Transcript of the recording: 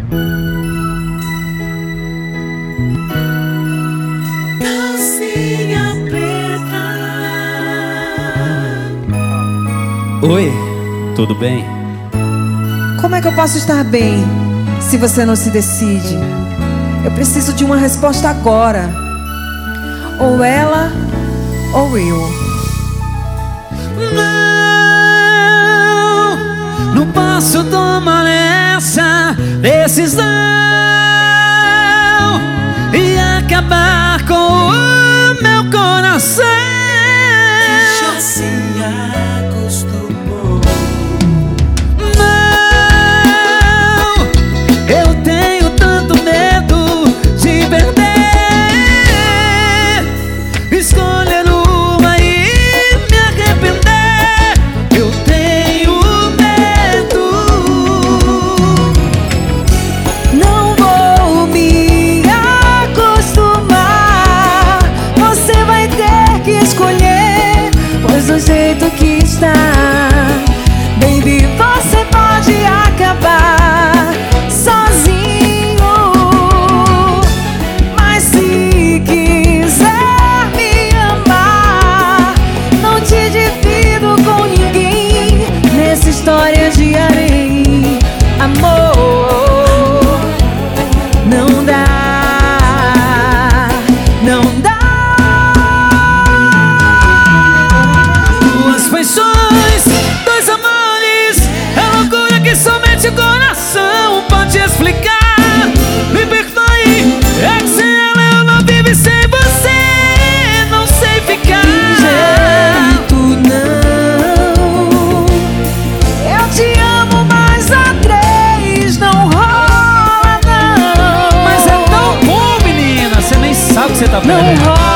Calcinha preta. Oi, tudo bem? Como é que eu posso estar bem se você não se decide? Eu preciso de uma resposta agora. Ou ela ou eu. Não posso tomar essa decisão e acabar com o meu coração. Já se acostumou. Não, eu tenho tanto medo de perder, escolher uma e me arrepender. Eu tenho medo. Não vou me acostumar. Você vai ter que escolher, pois do jeito que está, baby, você pode acabar sozinho. Mas se quiser me amar, não te divido com ninguém nessa história de harém. Amor, não dá, não dá. Duas paixões, dois amores, é loucura que somente o coração pode explicar. Me perdoe, é que sem ela eu não vivo e sem você não sei ficar. Jeito não. Eu te amo, mas a três não rola não. Mas é tão bom, menina, você nem sabe o que você tá Não perdendo. rola.